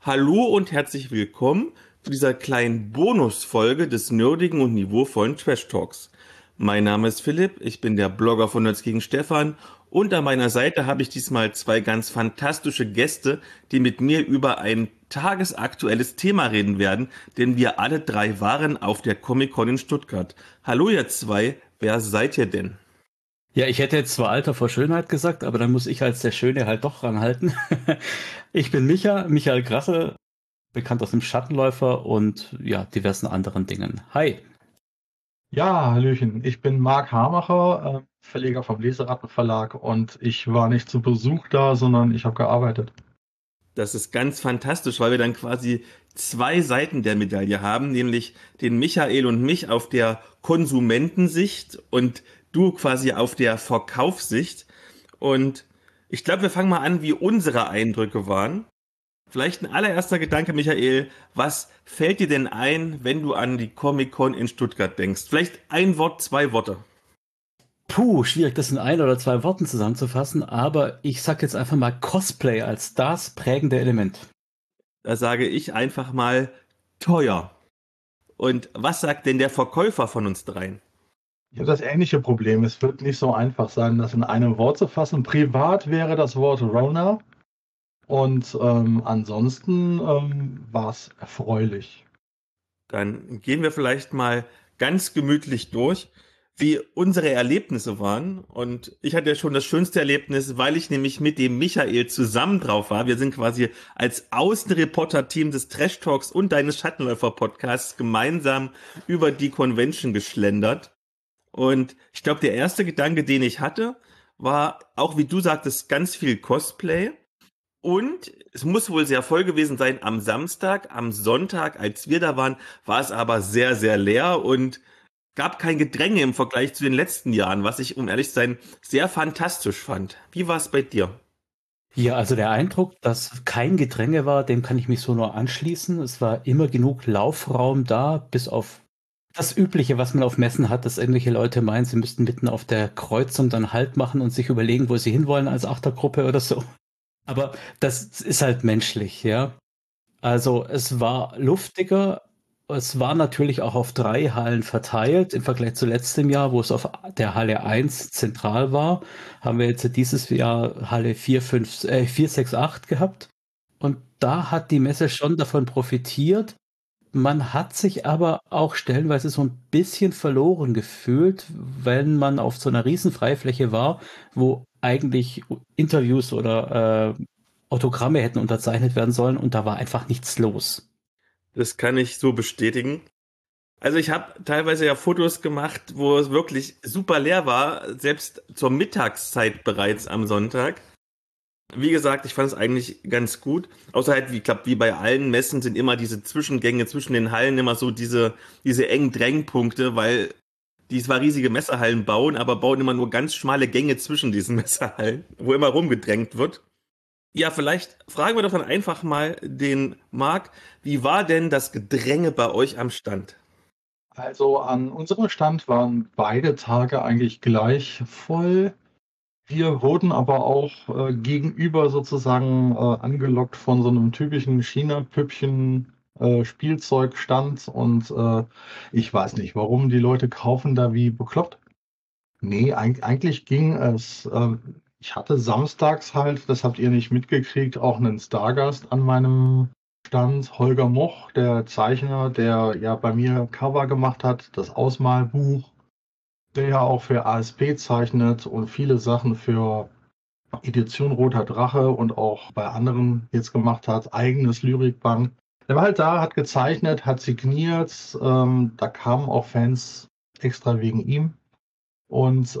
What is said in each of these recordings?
Hallo und herzlich willkommen zu dieser kleinen Bonusfolge des nerdigen und niveauvollen Trash Talks. Mein Name ist Philipp, ich bin der Blogger von Nerds gegen Stefan und an meiner Seite habe ich diesmal zwei ganz fantastische Gäste, die mit mir über ein tagesaktuelles Thema reden werden, denn wir alle drei waren auf der Comic-Con in Stuttgart. Hallo ihr zwei, wer seid ihr denn? Ja, ich hätte jetzt zwar Alter vor Schönheit gesagt, aber dann muss ich als der Schöne halt doch ranhalten. Ich bin Michael Grasse, bekannt aus dem Schattenläufer und ja, diversen anderen Dingen. Hi. Ja, Hallöchen. Ich bin Marc Hamacher, Verleger vom Leseratten-Verlag und ich war nicht zu Besuch da, sondern ich habe gearbeitet. Das ist ganz fantastisch, weil wir dann quasi zwei Seiten der Medaille haben, nämlich den Michael und mich auf der Konsumentensicht und du quasi auf der Verkaufssicht. Und ich glaube, wir fangen mal an, wie unsere Eindrücke waren. Vielleicht ein allererster Gedanke, Michael. Was fällt dir denn ein, wenn du an die Comic-Con in Stuttgart denkst? Vielleicht ein Wort, zwei Worte. Puh, schwierig, das in ein oder zwei Worten zusammenzufassen, aber ich sag jetzt einfach mal Cosplay als das prägende Element. Da sage ich einfach mal teuer. Und was sagt denn der Verkäufer von uns dreien? Ich habe das ähnliche Problem. Es wird nicht so einfach sein, das in einem Wort zu fassen. Privat wäre das Wort Rona und ansonsten war es erfreulich. Dann gehen wir vielleicht mal ganz gemütlich durch, wie unsere Erlebnisse waren. Und ich hatte ja schon das schönste Erlebnis, weil ich nämlich mit dem Michael zusammen drauf war. Wir sind quasi als Außenreporter-Team des Trash Talks und deines Schattenläufer-Podcasts gemeinsam über die Convention geschlendert. Und ich glaube, der erste Gedanke, den ich hatte, war, auch wie du sagtest, ganz viel Cosplay. Und es muss wohl sehr voll gewesen sein am Samstag. Am Sonntag, als wir da waren, war es aber sehr, sehr leer und gab kein Gedränge im Vergleich zu den letzten Jahren, was ich, um ehrlich zu sein, sehr fantastisch fand. Wie war es bei dir? Ja, also der Eindruck, dass kein Gedränge war, dem kann ich mich so nur anschließen. Es war immer genug Laufraum da, bis auf das Übliche, was man auf Messen hat, dass irgendwelche Leute meinen, sie müssten mitten auf der Kreuzung dann Halt machen und sich überlegen, wo sie hinwollen als Achtergruppe oder so. Aber das ist halt menschlich, ja. Also es war luftiger, es war natürlich auch auf drei Hallen verteilt. Im Vergleich zu letztem Jahr, wo es auf der Halle 1 zentral war, haben wir jetzt dieses Jahr Halle 4, 5, 4, 6, 8 gehabt. Und da hat die Messe schon davon profitiert. Man hat sich aber auch stellenweise so ein bisschen verloren gefühlt, wenn man auf so einer riesen Freifläche war, wo eigentlich Interviews oder Autogramme hätten unterzeichnet werden sollen und da war einfach nichts los. Das kann ich so bestätigen. Also ich habe teilweise ja Fotos gemacht, wo es wirklich super leer war, selbst zur Mittagszeit bereits am Sonntag. Wie gesagt, ich fand es eigentlich ganz gut. Außer halt, wie, ich glaube, wie bei allen Messen sind immer diese Zwischengänge zwischen den Hallen immer so diese engen Drängpunkte, weil die zwar riesige Messehallen bauen, aber bauen immer nur ganz schmale Gänge zwischen diesen Messehallen, wo immer rumgedrängt wird. Ja, vielleicht fragen wir doch dann einfach mal den Marc, wie war denn das Gedränge bei euch am Stand? Also an unserem Stand waren beide Tage eigentlich gleich voll. Wir wurden aber auch gegenüber sozusagen angelockt von so einem typischen China-Püppchen Spielzeugstand und ich weiß nicht, warum die Leute kaufen da wie bekloppt. Nee, eigentlich ging es. Ich hatte samstags halt, das habt ihr nicht mitgekriegt, auch einen Stargast an meinem Stand, Holger Moch, der Zeichner, der ja bei mir Cover gemacht hat, das Ausmalbuch, der ja auch für ASP zeichnet und viele Sachen für Edition Roter Drache und auch bei anderen jetzt gemacht hat, eigenes Lyrikband. Der war halt da, hat gezeichnet, hat signiert, da kamen auch Fans extra wegen ihm. Und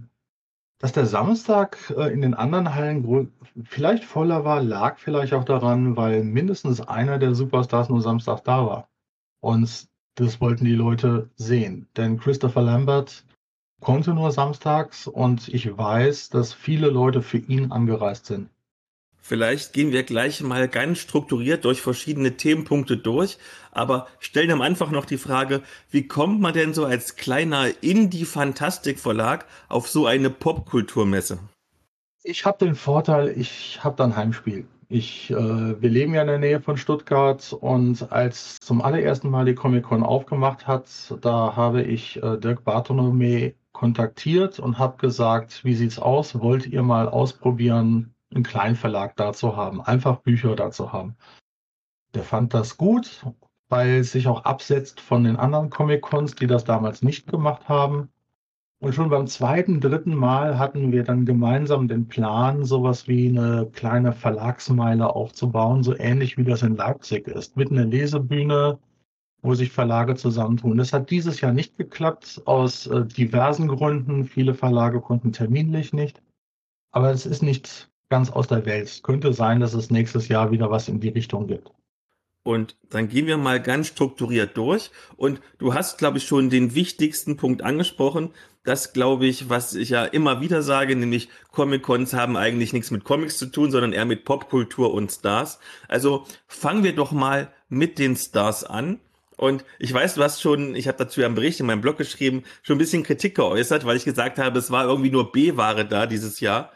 dass der Samstag in den anderen Hallen vielleicht voller war, lag vielleicht auch daran, weil mindestens einer der Superstars nur Samstag da war. Und das wollten die Leute sehen. Denn Christopher Lambert konnte nur samstags und ich weiß, dass viele Leute für ihn angereist sind. Vielleicht gehen wir gleich mal ganz strukturiert durch verschiedene Themenpunkte durch, aber stellen am Anfang noch die Frage, wie kommt man denn so als kleiner Indie-Fantastik-Verlag auf so eine Popkulturmesse? Ich habe den Vorteil, ich habe dann Heimspiel. Wir leben ja in der Nähe von Stuttgart und als zum allerersten Mal die Comic-Con aufgemacht hat, da habe ich Dirk Bartholomew kontaktiert und habe gesagt, wie sieht's aus? Wollt ihr mal ausprobieren, einen kleinen Verlag da zu haben, einfach Bücher da zu haben? Der fand das gut, weil es sich auch absetzt von den anderen Comic-Cons, die das damals nicht gemacht haben. Und schon beim zweiten, dritten Mal hatten wir dann gemeinsam den Plan, sowas wie eine kleine Verlagsmeile aufzubauen, so ähnlich wie das in Leipzig ist, mit einer Lesebühne, wo sich Verlage zusammentun. Das hat dieses Jahr nicht geklappt, aus diversen Gründen. Viele Verlage konnten terminlich nicht. Aber es ist nicht ganz aus der Welt. Es könnte sein, dass es nächstes Jahr wieder was in die Richtung gibt. Und dann gehen wir mal ganz strukturiert durch. Und du hast, glaube ich, schon den wichtigsten Punkt angesprochen. Das, glaube ich, was ich ja immer wieder sage, nämlich Comic-Cons haben eigentlich nichts mit Comics zu tun, sondern eher mit Popkultur und Stars. Also fangen wir doch mal mit den Stars an. Und ich weiß, du hast schon, ich habe dazu ja einen Bericht in meinem Blog geschrieben, schon ein bisschen Kritik geäußert, weil ich gesagt habe, es war irgendwie nur B-Ware da dieses Jahr.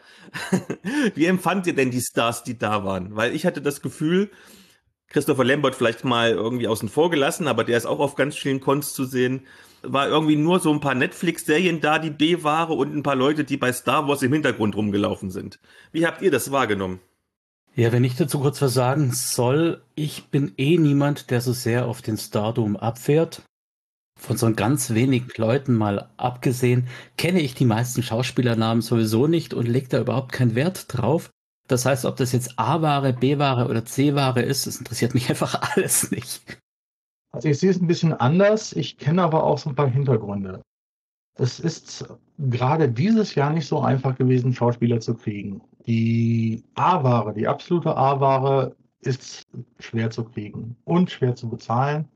Wie empfandt ihr denn die Stars, die da waren? Weil ich hatte das Gefühl, Christopher Lambert vielleicht mal irgendwie außen vor gelassen, aber der ist auch auf ganz vielen Cons zu sehen. War irgendwie nur so ein paar Netflix-Serien da, die B-Ware und ein paar Leute, die bei Star Wars im Hintergrund rumgelaufen sind. Wie habt ihr das wahrgenommen? Ja, wenn ich dazu kurz was sagen soll, ich bin niemand, der so sehr auf den Stardom abfährt. Von so ganz wenigen Leuten mal abgesehen, kenne ich die meisten Schauspielernamen sowieso nicht und lege da überhaupt keinen Wert drauf. Das heißt, ob das jetzt A-Ware, B-Ware oder C-Ware ist, das interessiert mich einfach alles nicht. Also ich sehe es ein bisschen anders. Ich kenne aber auch so ein paar Hintergründe. Es ist gerade dieses Jahr nicht so einfach gewesen, Schauspieler zu kriegen. Die A-Ware, die absolute A-Ware ist schwer zu kriegen und schwer zu bezahlen.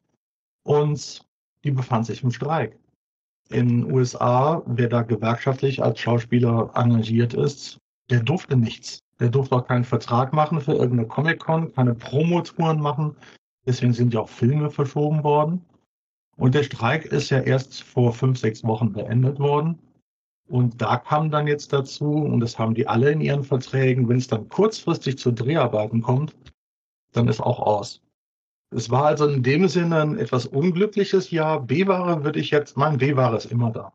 Und die befand sich im Streik. In den USA, wer da gewerkschaftlich als Schauspieler engagiert ist, der durfte nichts. Der durfte auch keinen Vertrag machen für irgendeine Comic-Con, keine Promotouren machen. Deswegen sind ja auch Filme verschoben worden. Und der Streik ist ja erst vor 5, 6 Wochen beendet worden. Und da kam dann jetzt dazu, und das haben die alle in ihren Verträgen, wenn es dann kurzfristig zu Dreharbeiten kommt, dann ist auch aus. Es war also in dem Sinne ein etwas unglückliches Jahr. B-Ware würde ich jetzt, mein B-Ware ist immer da.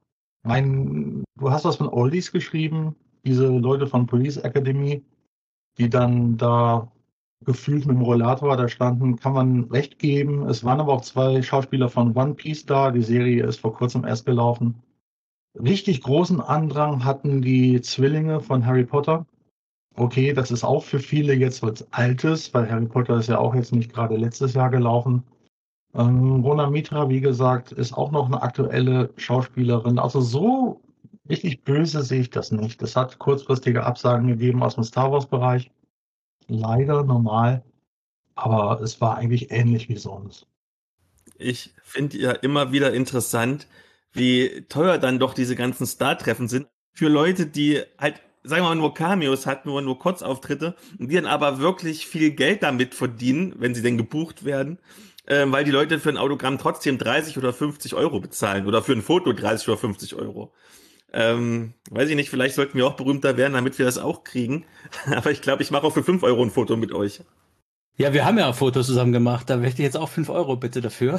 Du hast was von Oldies geschrieben, diese Leute von Police Academy, die dann da gefühlt mit dem Rollator da standen, kann man recht geben. Es waren aber auch 2 Schauspieler von One Piece da. Die Serie ist vor kurzem erst gelaufen. Richtig großen Andrang hatten die Zwillinge von Harry Potter. Okay, das ist auch für viele jetzt was Altes, weil Harry Potter ist ja auch jetzt nicht gerade letztes Jahr gelaufen. Rona Mitra, wie gesagt, ist auch noch eine aktuelle Schauspielerin. Also so richtig böse sehe ich das nicht. Es hat kurzfristige Absagen gegeben aus dem Star Wars-Bereich. Leider normal, aber es war eigentlich ähnlich wie sonst. Ich finde ja immer wieder interessant, wie teuer dann doch diese ganzen Star-Treffen sind. Für Leute, die halt, sagen wir mal, nur Cameos hatten, nur Kurzauftritte, und die dann aber wirklich viel Geld damit verdienen, wenn sie denn gebucht werden, weil die Leute für ein Autogramm trotzdem 30 oder 50 Euro bezahlen oder für ein Foto 30 oder 50 Euro. Weiß ich nicht, vielleicht sollten wir auch berühmter werden, damit wir das auch kriegen. Aber ich glaube, ich mache auch für 5 Euro ein Foto mit euch. Ja, wir haben ja Fotos zusammen gemacht, da möchte ich jetzt auch 5 Euro bitte dafür.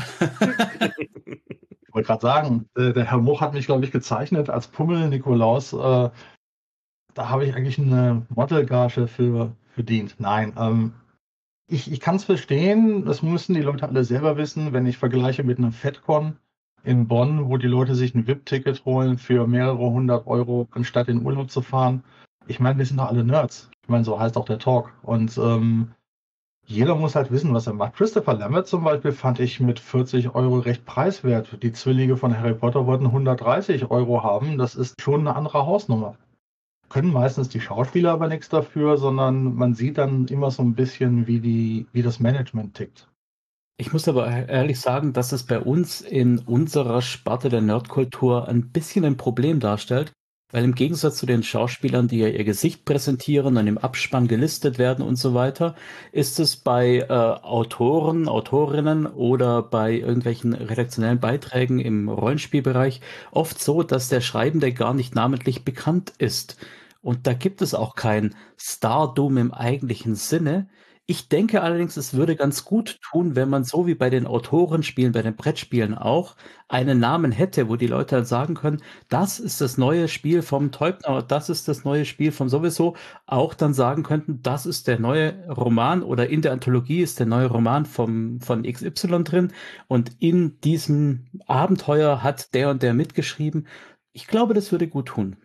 Ich wollte gerade sagen, der Herr Moch hat mich, glaube ich, gezeichnet als Pummel Nikolaus. Da habe ich eigentlich eine Modelgage für verdient. Nein, ich kann es verstehen, das müssen die Leute alle selber wissen, wenn ich vergleiche mit einem FedCon in Bonn, wo die Leute sich ein VIP-Ticket holen für mehrere 100 Euro, anstatt in Urlaub zu fahren. Ich meine, wir sind doch alle Nerds. Ich meine, so heißt auch der Talk. Und jeder muss halt wissen, was er macht. Christopher Lambert zum Beispiel fand ich mit 40 Euro recht preiswert. Die Zwillinge von Harry Potter wollten 130 Euro haben. Das ist schon eine andere Hausnummer. Können meistens die Schauspieler aber nichts dafür, sondern man sieht dann immer so ein bisschen, wie das Management tickt. Ich muss aber ehrlich sagen, dass es bei uns in unserer Sparte der Nerdkultur ein bisschen ein Problem darstellt, weil im Gegensatz zu den Schauspielern, die ja ihr Gesicht präsentieren und im Abspann gelistet werden und so weiter, ist es bei Autoren, Autorinnen oder bei irgendwelchen redaktionellen Beiträgen im Rollenspielbereich oft so, dass der Schreibende gar nicht namentlich bekannt ist. Und da gibt es auch kein Stardom im eigentlichen Sinne. Ich denke allerdings, es würde ganz gut tun, wenn man so wie bei den Autorenspielen, bei den Brettspielen auch, einen Namen hätte, wo die Leute dann sagen können, das ist das neue Spiel vom Teubner, das ist das neue Spiel vom sowieso, auch dann sagen könnten, das ist der neue Roman oder in der Anthologie ist der neue Roman von XY drin und in diesem Abenteuer hat der und der mitgeschrieben. Ich glaube, das würde gut tun.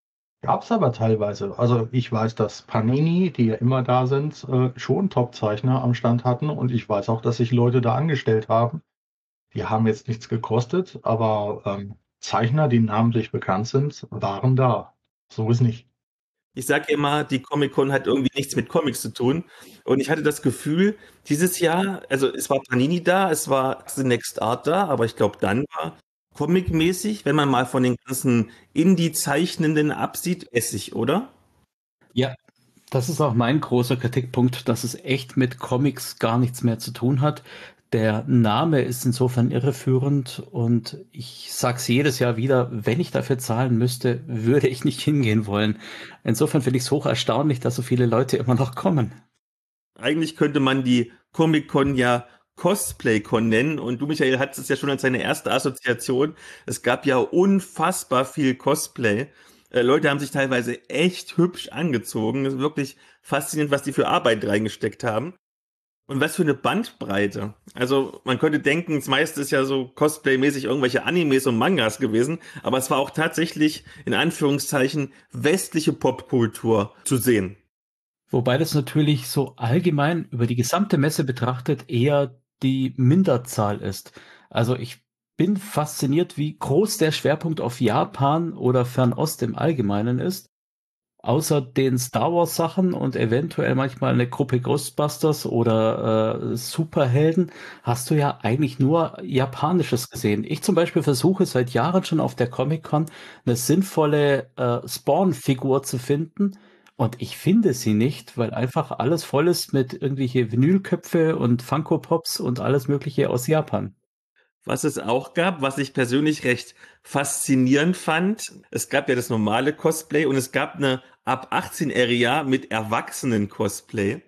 Gab es aber teilweise. Also ich weiß, dass Panini, die ja immer da sind, schon Top-Zeichner am Stand hatten. Und ich weiß auch, dass sich Leute da angestellt haben. Die haben jetzt nichts gekostet, aber Zeichner, die namentlich bekannt sind, waren da. So ist nicht. Ich sage immer, die Comic-Con hat irgendwie nichts mit Comics zu tun. Und ich hatte das Gefühl, dieses Jahr, also es war Panini da, es war The Next Art da, aber ich glaube, dann war Comic-mäßig, wenn man mal von den ganzen Indie-Zeichnenden absieht, Essig, oder? Ja, das ist auch mein großer Kritikpunkt, dass es echt mit Comics gar nichts mehr zu tun hat. Der Name ist insofern irreführend und ich sag's jedes Jahr wieder, wenn ich dafür zahlen müsste, würde ich nicht hingehen wollen. Insofern finde ich es hoch erstaunlich, dass so viele Leute immer noch kommen. Eigentlich könnte man die Comic-Con ja Cosplay-Con nennen. Und du, Michael, hattest es ja schon als deine erste Assoziation. Es gab ja unfassbar viel Cosplay. Leute haben sich teilweise echt hübsch angezogen. Es ist wirklich faszinierend, was die für Arbeit reingesteckt haben. Und was für eine Bandbreite. Also man könnte denken, das meiste ist ja so Cosplay-mäßig irgendwelche Animes und Mangas gewesen, aber es war auch tatsächlich in Anführungszeichen westliche Popkultur zu sehen. Wobei das natürlich so allgemein über die gesamte Messe betrachtet eher die Minderzahl ist. Also ich bin fasziniert, wie groß der Schwerpunkt auf Japan oder Fernost im Allgemeinen ist. Außer den Star Wars Sachen und eventuell manchmal eine Gruppe Ghostbusters oder Superhelden, hast du ja eigentlich nur Japanisches gesehen. Ich zum Beispiel versuche seit Jahren schon auf der Comic-Con eine sinnvolle Spawn-Figur zu finden und ich finde sie nicht, weil einfach alles voll ist mit irgendwelche Vinylköpfe und Funko Pops und alles Mögliche aus Japan. Was es auch gab, was ich persönlich recht faszinierend fand, es gab ja das normale Cosplay und es gab eine ab 18 Area mit Erwachsenen-Cosplay.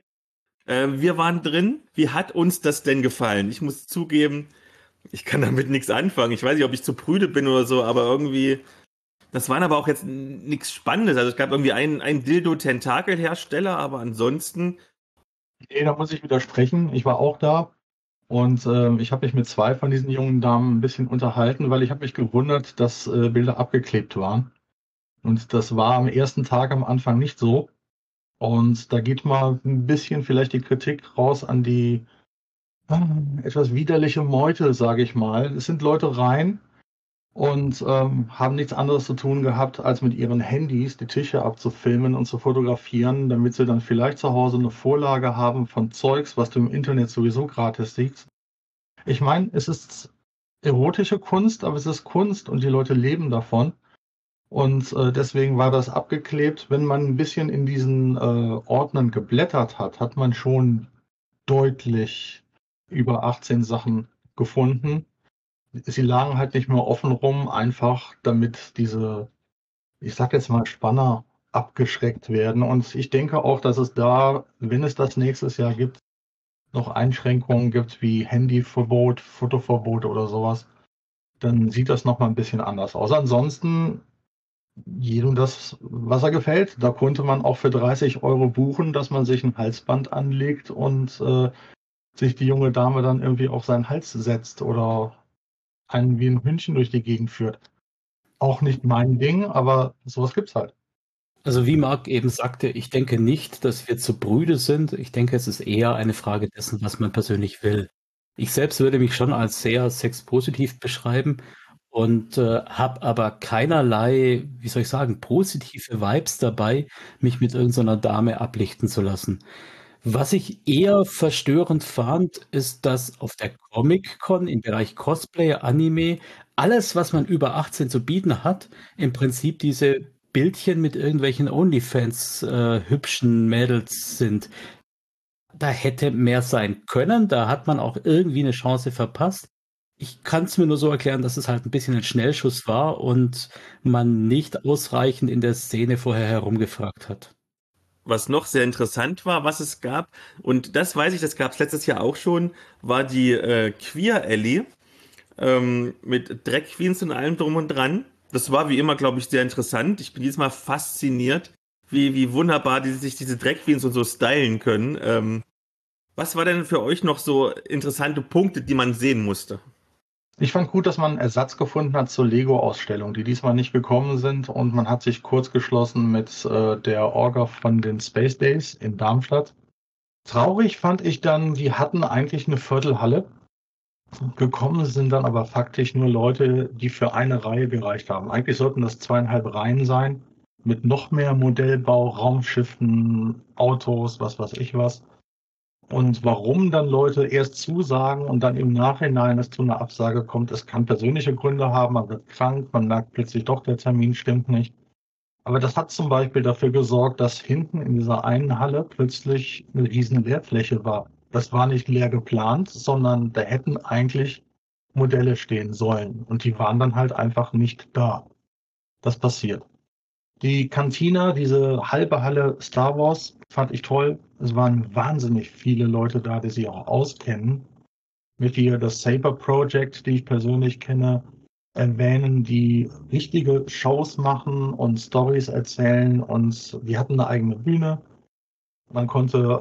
Wir waren drin. Wie hat uns das denn gefallen? Ich muss zugeben, ich kann damit nichts anfangen. Ich weiß nicht, ob ich zu prüde bin oder so, aber irgendwie, das waren aber auch jetzt nichts Spannendes. Also es gab irgendwie einen Dildo-Tentakel-Hersteller, aber ansonsten, Nee, da muss ich widersprechen. Ich war auch da und ich habe mich mit zwei von diesen jungen Damen ein bisschen unterhalten, weil ich habe mich gewundert, dass Bilder abgeklebt waren. Und das war am ersten Tag am Anfang nicht so. Und da geht mal ein bisschen vielleicht die Kritik raus an die etwas widerliche Meute, sage ich mal. Es sind Leute rein und haben nichts anderes zu tun gehabt, als mit ihren Handys die Tische abzufilmen und zu fotografieren, damit sie dann vielleicht zu Hause eine Vorlage haben von Zeugs, was du im Internet sowieso gratis siehst. Ich meine, es ist erotische Kunst, aber es ist Kunst und die Leute leben davon. Und deswegen war das abgeklebt. Wenn man ein bisschen in diesen Ordnern geblättert hat, hat man schon deutlich über 18 Sachen gefunden. Sie lagen halt nicht mehr offen rum, einfach damit diese, ich sag jetzt mal, Spanner abgeschreckt werden. Und ich denke auch, dass es da, wenn es das nächstes Jahr gibt, noch Einschränkungen gibt wie Handyverbot, Fotoverbot oder sowas, dann sieht das nochmal ein bisschen anders aus. Ansonsten jedem das, was er gefällt. Da konnte man auch für 30 € buchen, dass man sich ein Halsband anlegt und sich die junge Dame dann irgendwie auf seinen Hals setzt oder einen wie ein Hündchen durch die Gegend führt. Auch nicht mein Ding, aber sowas gibt's halt. Also wie Marc eben sagte, ich denke nicht, dass wir zu brüde sind. Ich denke, es ist eher eine Frage dessen, was man persönlich will. Ich selbst würde mich schon als sehr sexpositiv beschreiben und habe aber keinerlei, wie soll ich sagen, positive Vibes dabei, mich mit irgendeiner Dame ablichten zu lassen. Was ich eher verstörend fand, ist, dass auf der Comic-Con im Bereich Cosplay, Anime, alles, was man über 18 zu bieten hat, im Prinzip diese Bildchen mit irgendwelchen OnlyFans hübschen Mädels sind. Da hätte mehr sein können, da hat man auch irgendwie eine Chance verpasst. Ich kann es mir nur so erklären, dass es halt ein bisschen ein Schnellschuss war und man nicht ausreichend in der Szene vorher herumgefragt hat. Was noch sehr interessant war, was es gab, und das weiß ich, das gab es letztes Jahr auch schon, war die Queer Alley mit Drag Queens und allem drum und dran. Das war wie immer, glaube ich, sehr interessant. Ich bin jedes Mal fasziniert, wie wunderbar sich diese Drag Queens und so stylen können. Was war denn für euch noch so interessante Punkte, die man sehen musste? Ich fand gut, dass man einen Ersatz gefunden hat zur Lego-Ausstellung, die diesmal nicht gekommen sind, und man hat sich kurz geschlossen mit der Orga von den Space Days in Darmstadt. Traurig fand ich dann, die hatten eigentlich eine Viertelhalle. Gekommen sind dann aber faktisch nur Leute, die für eine Reihe gereicht haben. Eigentlich sollten das 2,5 Reihen sein, mit noch mehr Modellbau, Raumschiffen, Autos, was weiß ich was. Und warum dann Leute erst zusagen und dann im Nachhinein es zu einer Absage kommt, es kann persönliche Gründe haben, man wird krank, man merkt plötzlich doch, der Termin stimmt nicht. Aber das hat zum Beispiel dafür gesorgt, dass hinten in dieser einen Halle plötzlich eine riesen Leerfläche war. Das war nicht leer geplant, sondern da hätten eigentlich Modelle stehen sollen. Und die waren dann halt einfach nicht da. Das passiert. Die Cantina, diese halbe Halle Star Wars, fand ich toll. Es waren wahnsinnig viele Leute da, die sich auch auskennen. Mit hier das Saber Project, die ich persönlich kenne, erwähnen, die richtige Shows machen und Stories erzählen. Und die hatten eine eigene Bühne. Man konnte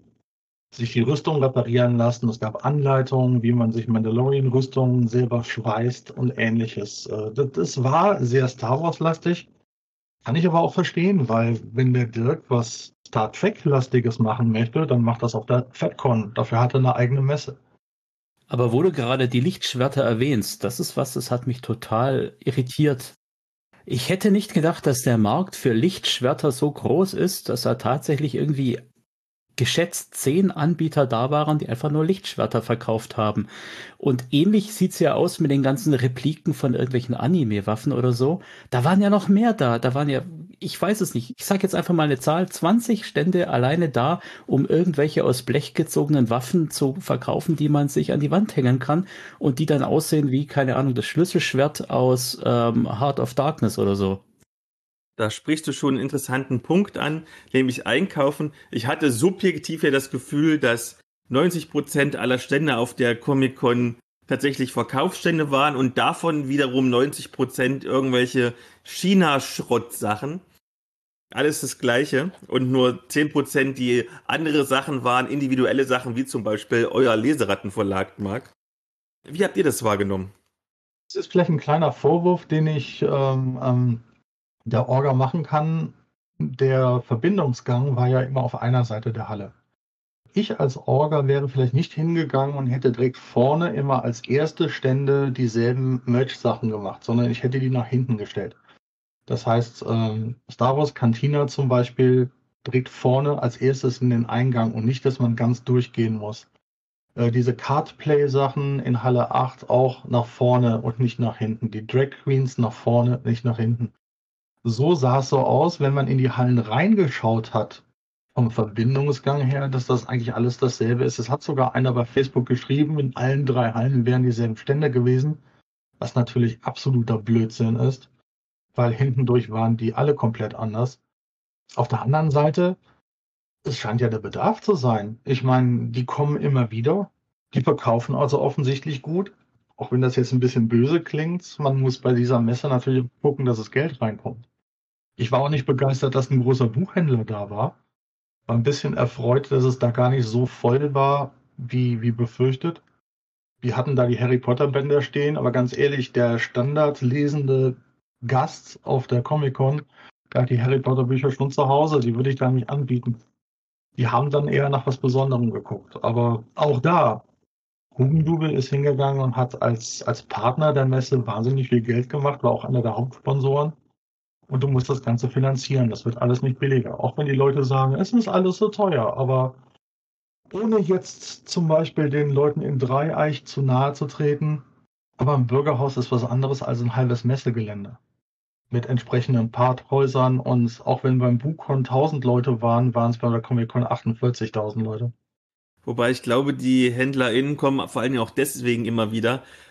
sich die Rüstung reparieren lassen. Es gab Anleitungen, wie man sich Mandalorian-Rüstungen selber schweißt und ähnliches. Das war sehr Star Wars-lastig. Kann ich aber auch verstehen, weil wenn der Dirk was Star Trek-lastiges machen möchte, dann macht das auf der FedCon. Dafür hat er eine eigene Messe. Aber wo du gerade die Lichtschwerter erwähnst, das ist was, das hat mich total irritiert. Ich hätte nicht gedacht, dass der Markt für Lichtschwerter so groß ist, dass da tatsächlich irgendwie geschätzt 10 Anbieter da waren, die einfach nur Lichtschwerter verkauft haben. Und ähnlich sieht's ja aus mit den ganzen Repliken von irgendwelchen Anime-Waffen oder so. Da waren ja noch mehr da. Da waren ja, ich weiß es nicht, ich sage jetzt einfach mal eine Zahl, 20 Stände alleine da, um irgendwelche aus Blech gezogenen Waffen zu verkaufen, die man sich an die Wand hängen kann und die dann aussehen wie, keine Ahnung, das Schlüsselschwert aus Heart of Darkness oder so. Da sprichst du schon einen interessanten Punkt an, nämlich Einkaufen. Ich hatte subjektiv ja das Gefühl, dass 90% aller Stände auf der Comic-Con tatsächlich Verkaufsstände waren und davon wiederum 90% irgendwelche China-Schrott-Sachen. Alles das Gleiche und nur 10% die andere Sachen waren, individuelle Sachen, wie zum Beispiel euer Leserattenverlag, Marc. Wie habt ihr das wahrgenommen? Das ist vielleicht ein kleiner Vorwurf, den ich der Orga machen kann. Der Verbindungsgang war ja immer auf einer Seite der Halle. Ich als Orga wäre vielleicht nicht hingegangen und hätte direkt vorne immer als erste Stände dieselben Merch-Sachen gemacht, sondern ich hätte die nach hinten gestellt. Das heißt, Star Wars Cantina zum Beispiel direkt vorne als erstes in den Eingang und nicht, dass man ganz durchgehen muss. Diese Cardplay-Sachen in Halle 8 auch nach vorne und nicht nach hinten. Die Drag Queens nach vorne, nicht nach hinten. So sah es so aus, wenn man in die Hallen reingeschaut hat, vom Verbindungsgang her, dass das eigentlich alles dasselbe ist. Es hat sogar einer bei Facebook geschrieben, in allen 3 Hallen wären dieselben Stände gewesen, was natürlich absoluter Blödsinn ist, weil hintendurch waren die alle komplett anders. Auf der anderen Seite, es scheint ja der Bedarf zu sein. Ich meine, die kommen immer wieder, die verkaufen also offensichtlich gut, auch wenn das jetzt ein bisschen böse klingt. Man muss bei dieser Messe natürlich gucken, dass das Geld reinkommt. Ich war auch nicht begeistert, dass ein großer Buchhändler da war. War ein bisschen erfreut, dass es da gar nicht so voll war, wie befürchtet. Wir hatten da die Harry Potter Bänder stehen, aber ganz ehrlich, der standardlesende Gast auf der Comic-Con, der hat die Harry Potter Bücher schon zu Hause, die würde ich da nicht anbieten. Die haben dann eher nach was Besonderem geguckt. Aber auch da, Hugendubel ist hingegangen und hat als Partner der Messe wahnsinnig viel Geld gemacht, war auch einer der Hauptsponsoren. Und du musst das Ganze finanzieren. Das wird alles nicht billiger. Auch wenn die Leute sagen, es ist alles so teuer. Aber ohne jetzt zum Beispiel den Leuten in Dreieich zu nahe zu treten, aber ein Bürgerhaus ist was anderes als ein halbes Messegelände. Mit entsprechenden Parkhäusern, und auch wenn beim BuchCon 1000 Leute waren, waren es bei der Comic-Con 48.000 Leute. Wobei ich glaube, die HändlerInnen kommen vor allen Dingen auch deswegen immer wieder,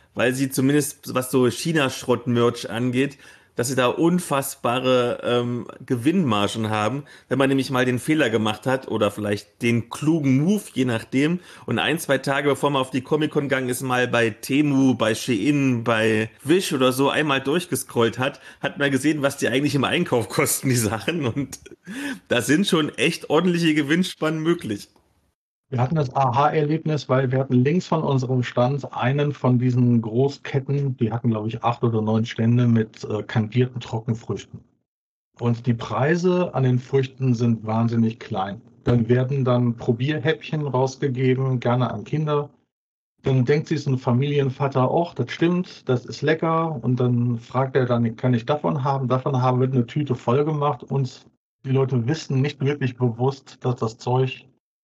weil sie zumindest, was so China-Schrott-Merch angeht, dass sie da unfassbare Gewinnmargen haben, wenn man nämlich mal den Fehler gemacht hat oder vielleicht den klugen Move, je nachdem, und 1, 2 Tage bevor man auf die Comic-Con gegangen ist, mal bei Temu, bei Shein, bei Wish oder so einmal durchgescrollt hat man gesehen, was die eigentlich im Einkauf kosten, die Sachen, und da sind schon echt ordentliche Gewinnspannen möglich. Wir hatten das Aha-Erlebnis, weil wir hatten links von unserem Stand einen von diesen Großketten, die hatten, glaube ich, 8 oder 9 Stände mit kandierten Trockenfrüchten. Und die Preise an den Früchten sind wahnsinnig klein. Dann werden dann Probierhäppchen rausgegeben, gerne an Kinder. Dann denkt sich so ein Familienvater, ach, das stimmt, das ist lecker. Und dann fragt er dann, kann ich davon haben? Davon haben, wird eine Tüte voll gemacht. Und die Leute wissen nicht wirklich bewusst, dass das Zeug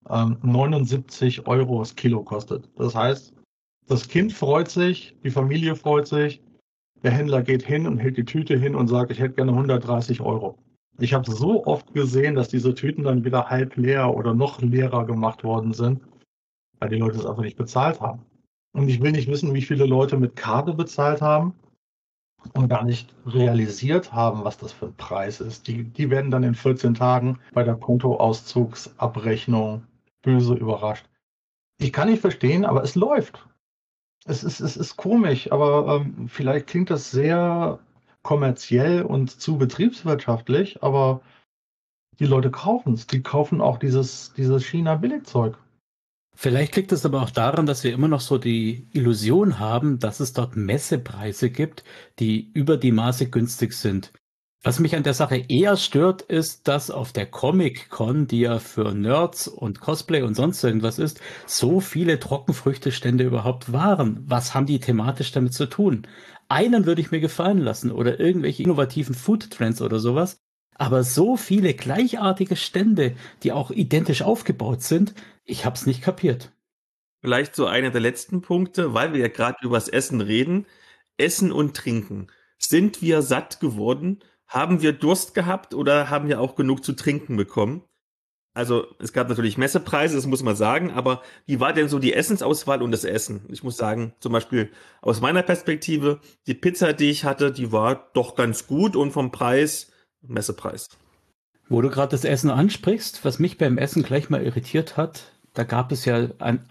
79 Euro das Kilo kostet. Das heißt, das Kind freut sich, die Familie freut sich, der Händler geht hin und hält die Tüte hin und sagt, ich hätte gerne 130 Euro. Ich habe so oft gesehen, dass diese Tüten dann wieder halb leer oder noch leerer gemacht worden sind, weil die Leute es einfach nicht bezahlt haben. Und ich will nicht wissen, wie viele Leute mit Karte bezahlt haben und gar nicht realisiert haben, was das für ein Preis ist. Die werden dann in 14 Tagen bei der Kontoauszugsabrechnung böse überrascht. Ich kann nicht verstehen, aber es läuft. Es ist komisch, aber vielleicht klingt das sehr kommerziell und zu betriebswirtschaftlich, aber die Leute kaufen es. Die kaufen auch dieses China-Billigzeug. Vielleicht liegt es aber auch daran, dass wir immer noch so die Illusion haben, dass es dort Messepreise gibt, die über die Maße günstig sind. Was mich an der Sache eher stört, ist, dass auf der Comic-Con, die ja für Nerds und Cosplay und sonst irgendwas ist, so viele Trockenfrüchtestände überhaupt waren. Was haben die thematisch damit zu tun? Einen würde ich mir gefallen lassen oder irgendwelche innovativen Food-Trends oder sowas. Aber so viele gleichartige Stände, die auch identisch aufgebaut sind, ich hab's nicht kapiert. Vielleicht so einer der letzten Punkte, weil wir ja gerade über das Essen reden. Essen und Trinken. Sind wir satt geworden? Haben wir Durst gehabt oder haben wir auch genug zu trinken bekommen? Also es gab natürlich Messepreise, das muss man sagen, aber wie war denn so die Essensauswahl und das Essen? Ich muss sagen, zum Beispiel aus meiner Perspektive, die Pizza, die ich hatte, die war doch ganz gut und vom Preis, Messepreis. Wo du gerade das Essen ansprichst, was mich beim Essen gleich mal irritiert hat, da gab es ja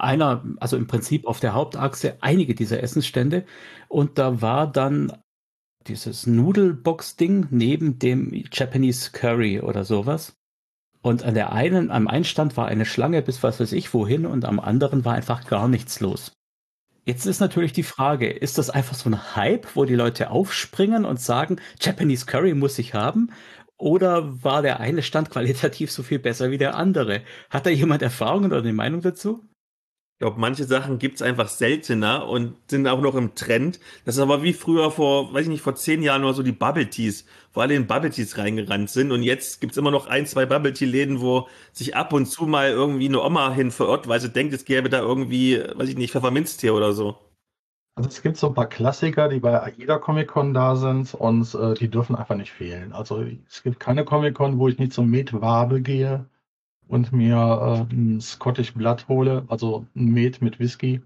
also im Prinzip auf der Hauptachse einige dieser Essensstände und da war dann dieses Nudelbox-Ding neben dem Japanese Curry oder sowas. Und am einen Stand war eine Schlange bis was weiß ich wohin und am anderen war einfach gar nichts los. Jetzt ist natürlich die Frage, ist das einfach so ein Hype, wo die Leute aufspringen und sagen, Japanese Curry muss ich haben? Oder war der eine Stand qualitativ so viel besser wie der andere? Hat da jemand Erfahrung oder eine Meinung dazu? Ich glaube, manche Sachen gibt's einfach seltener und sind auch noch im Trend. Das ist aber wie früher vor, weiß ich nicht, vor 10 Jahren oder so die Bubble Teas, wo alle in Bubble Teas reingerannt sind. Und jetzt gibt's immer noch 1, 2 Bubble Tea Läden, wo sich ab und zu mal irgendwie eine Oma hin verirrt, weil sie denkt, es gäbe da irgendwie, weiß ich nicht, Pfefferminztee oder so. Also es gibt so ein paar Klassiker, die bei jeder Comic-Con da sind und die dürfen einfach nicht fehlen. Also es gibt keine Comic-Con, wo ich nicht zum Met Wabe gehe und mir ein Scottish Blood hole, also ein Met mit Whisky.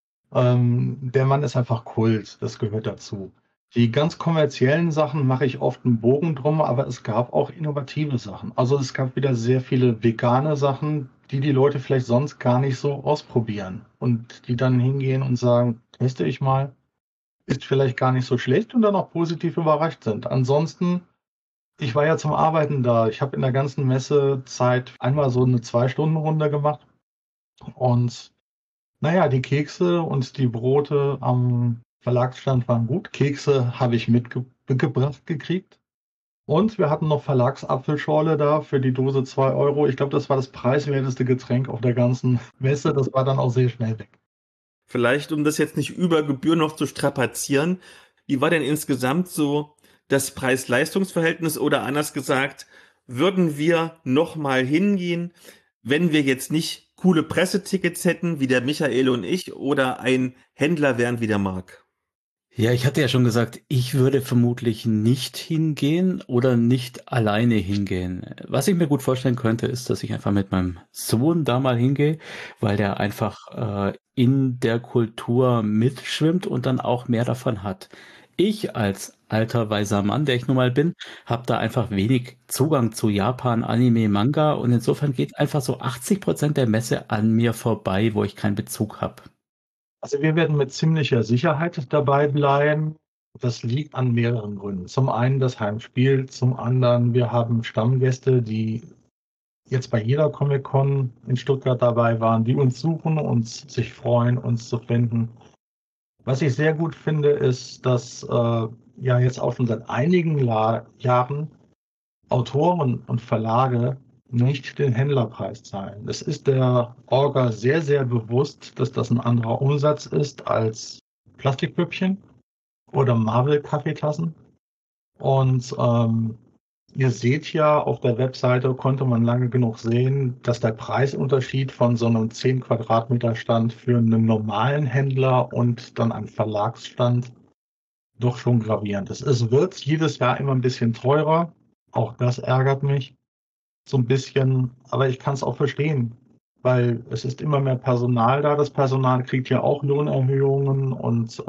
Der Mann ist einfach Kult, das gehört dazu. Die ganz kommerziellen Sachen mache ich oft einen Bogen drum, aber es gab auch innovative Sachen. Also es gab wieder sehr viele vegane Sachen, die Leute vielleicht sonst gar nicht so ausprobieren und die dann hingehen und sagen, teste ich mal, ist vielleicht gar nicht so schlecht und dann auch positiv überrascht sind. Ansonsten, ich war ja zum Arbeiten da. Ich habe in der ganzen Messezeit einmal so eine 2-Stunden-Runde gemacht und naja, die Kekse und die Brote am Verlagsstand waren gut. Kekse habe ich mitgebracht gekriegt. Und wir hatten noch Verlagsapfelschorle da für die Dose 2 Euro. Ich glaube, das war das preiswerteste Getränk auf der ganzen Messe. Das war dann auch sehr schnell weg. Vielleicht, um das jetzt nicht über Gebühr noch zu strapazieren, wie war denn insgesamt so das Preis-Leistungs-Verhältnis oder anders gesagt, würden wir nochmal hingehen, wenn wir jetzt nicht coole Pressetickets hätten, wie der Michael und ich, oder ein Händler wären wie der Marc? Ja, ich hatte ja schon gesagt, ich würde vermutlich nicht hingehen oder nicht alleine hingehen. Was ich mir gut vorstellen könnte, ist, dass ich einfach mit meinem Sohn da mal hingehe, weil der einfach in der Kultur mitschwimmt und dann auch mehr davon hat. Ich als alter weiser Mann, der ich nun mal bin, habe da einfach wenig Zugang zu Japan, Anime, Manga und insofern geht einfach so 80% der Messe an mir vorbei, wo ich keinen Bezug habe. Also wir werden mit ziemlicher Sicherheit dabei bleiben. Das liegt an mehreren Gründen. Zum einen das Heimspiel, zum anderen wir haben Stammgäste, die jetzt bei jeder Comic-Con in Stuttgart dabei waren, die uns suchen, uns sich freuen, uns zu finden. Was ich sehr gut finde, ist, dass ja jetzt auch schon seit einigen Jahren Autoren und Verlage nicht den Händlerpreis zahlen. Es ist der Orga sehr, sehr bewusst, dass das ein anderer Umsatz ist als Plastikpüppchen oder Marvel-Kaffeetassen. Und ihr seht ja, auf der Webseite konnte man lange genug sehen, dass der Preisunterschied von so einem 10 Quadratmeter Stand für einen normalen Händler und dann einen Verlagsstand doch schon gravierend ist. Es wird jedes Jahr immer ein bisschen teurer. Auch das ärgert mich so ein bisschen, aber ich kann es auch verstehen, weil es ist immer mehr Personal da. Das Personal kriegt ja auch Lohnerhöhungen und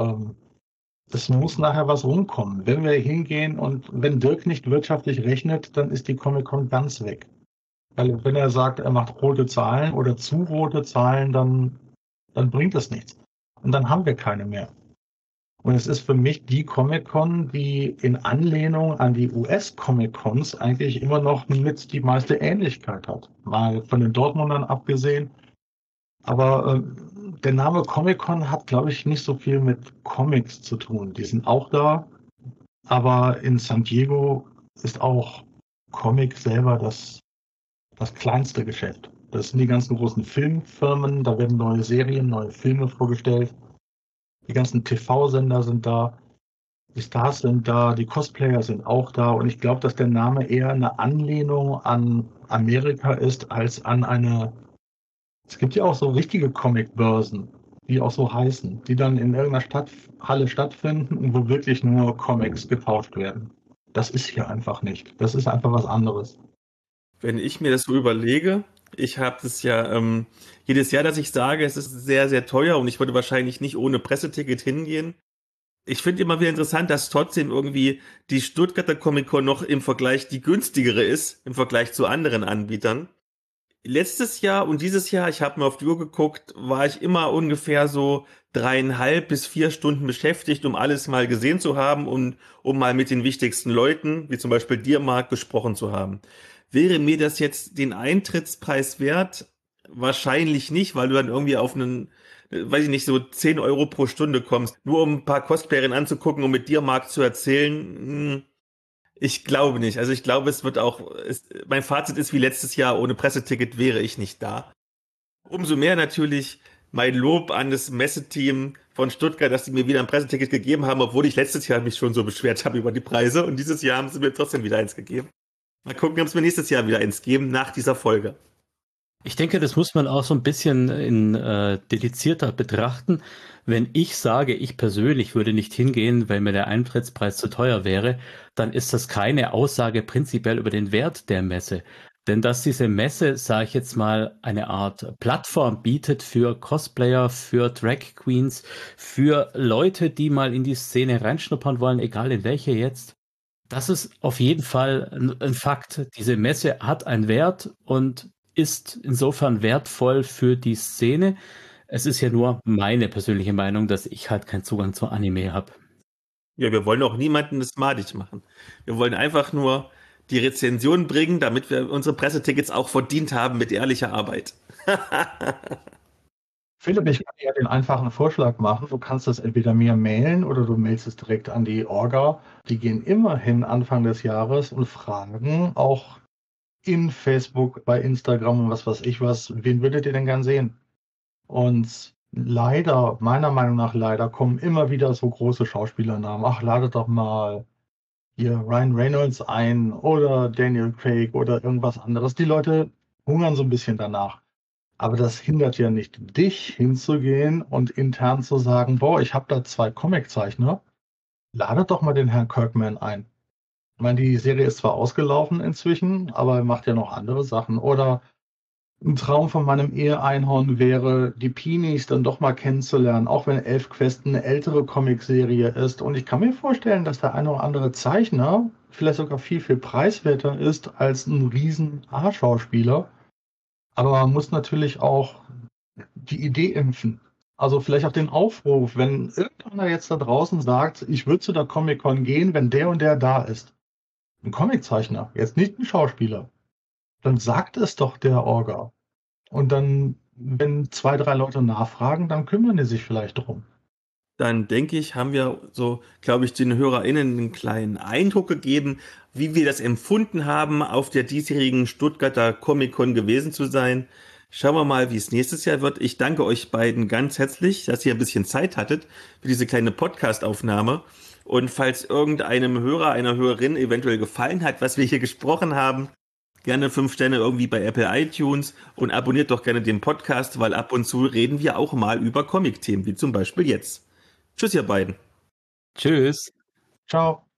es muss nachher was rumkommen. Wenn wir hingehen und wenn Dirk nicht wirtschaftlich rechnet, dann ist die Comic-Con ganz weg. Weil wenn er sagt, er macht rote Zahlen oder zu rote Zahlen, dann bringt das nichts. Und dann haben wir keine mehr. Und es ist für mich die Comic-Con, die in Anlehnung an die US-Comic-Cons eigentlich immer noch mit die meiste Ähnlichkeit hat. Mal von den Dortmundern abgesehen. Aber der Name Comic-Con hat, glaube ich, nicht so viel mit Comics zu tun. Die sind auch da, aber in San Diego ist auch Comic selber das kleinste Geschäft. Das sind die ganzen großen Filmfirmen, da werden neue Serien, neue Filme vorgestellt. Die ganzen TV-Sender sind da, die Stars sind da, die Cosplayer sind auch da. Und ich glaube, dass der Name eher eine Anlehnung an Amerika ist, als an eine. Es gibt ja auch so richtige Comic-Börsen, die auch so heißen, die dann in irgendeiner Stadthalle stattfinden und wo wirklich nur Comics getauscht werden. Das ist hier einfach nicht. Das ist einfach was anderes. Wenn ich mir das so überlege, ich habe das ja jedes Jahr, dass ich sage, es ist sehr, sehr teuer und ich würde wahrscheinlich nicht ohne Presseticket hingehen. Ich finde immer wieder interessant, dass trotzdem irgendwie die Stuttgarter Comic-Con noch im Vergleich die günstigere ist, im Vergleich zu anderen Anbietern. Letztes Jahr und dieses Jahr, ich habe mal auf die Uhr geguckt, war ich immer ungefähr so 3,5 bis 4 Stunden beschäftigt, um alles mal gesehen zu haben und um mal mit den wichtigsten Leuten, wie zum Beispiel dir, Marc, gesprochen zu haben. Wäre mir das jetzt den Eintrittspreis wert? Wahrscheinlich nicht, weil du dann irgendwie auf einen, weiß ich nicht, so 10 Euro pro Stunde kommst, nur um ein paar Cosplayerinnen anzugucken und mit dir, Marc, zu erzählen. Ich glaube nicht. Also ich glaube, es wird auch, mein Fazit ist wie letztes Jahr, ohne Presseticket wäre ich nicht da. Umso mehr natürlich mein Lob an das Messeteam von Stuttgart, dass sie mir wieder ein Presseticket gegeben haben, obwohl ich letztes Jahr mich schon so beschwert habe über die Preise und dieses Jahr haben sie mir trotzdem wieder eins gegeben. Mal gucken, ob sie mir nächstes Jahr wieder eins geben, nach dieser Folge. Ich denke, das muss man auch so ein bisschen in dedizierter betrachten. Wenn ich sage, ich persönlich würde nicht hingehen, weil mir der Eintrittspreis zu teuer wäre, dann ist das keine Aussage prinzipiell über den Wert der Messe. Denn dass diese Messe, sage ich jetzt mal, eine Art Plattform bietet für Cosplayer, für Drag Queens, für Leute, die mal in die Szene reinschnuppern wollen, egal in welche jetzt. Das ist auf jeden Fall ein Fakt. Diese Messe hat einen Wert und ist insofern wertvoll für die Szene. Es ist ja nur meine persönliche Meinung, dass ich halt keinen Zugang zu Anime habe. Ja, wir wollen auch niemanden das madig machen. Wir wollen einfach nur die Rezension bringen, damit wir unsere Pressetickets auch verdient haben mit ehrlicher Arbeit. Philipp, ich kann dir den einfachen Vorschlag machen. Du kannst das entweder mir mailen oder du mailst es direkt an die Orga. Die gehen immerhin Anfang des Jahres und fragen auch in Facebook, bei Instagram und was weiß ich was, wen würdet ihr denn gern sehen? Und leider, meiner Meinung nach leider, kommen immer wieder so große Schauspielernamen. Ach, ladet doch mal hier Ryan Reynolds ein oder Daniel Craig oder irgendwas anderes. Die Leute hungern so ein bisschen danach. Aber das hindert ja nicht dich hinzugehen und intern zu sagen, boah, ich habe da 2 Comiczeichner, ladet doch mal den Herrn Kirkman ein. Ich meine, die Serie ist zwar ausgelaufen inzwischen, aber er macht ja noch andere Sachen. Oder ein Traum von meinem Ehe-Einhorn wäre, die Peonies dann doch mal kennenzulernen, auch wenn ElfQuest eine ältere Comicserie ist. Und ich kann mir vorstellen, dass der eine oder andere Zeichner vielleicht sogar viel, viel preiswerter ist als ein riesen A-Schauspieler. Aber man muss natürlich auch die Idee impfen. Also vielleicht auch den Aufruf, wenn irgendeiner jetzt da draußen sagt, ich würde zu der Comic-Con gehen, wenn der und der da ist. Ein Comiczeichner, jetzt nicht ein Schauspieler. Dann sagt es doch der Orga. Und dann, wenn 2, 3 Leute nachfragen, dann kümmern die sich vielleicht drum. Dann denke ich, haben wir so, glaube ich, den HörerInnen einen kleinen Eindruck gegeben, wie wir das empfunden haben, auf der diesjährigen Stuttgarter Comic-Con gewesen zu sein. Schauen wir mal, wie es nächstes Jahr wird. Ich danke euch beiden ganz herzlich, dass ihr ein bisschen Zeit hattet für diese kleine Podcast-Aufnahme. Und falls irgendeinem Hörer, einer Hörerin eventuell gefallen hat, was wir hier gesprochen haben, gerne 5 Sterne irgendwie bei Apple iTunes und abonniert doch gerne den Podcast, weil ab und zu reden wir auch mal über Comic-Themen, wie zum Beispiel jetzt. Tschüss, ihr beiden. Tschüss. Ciao.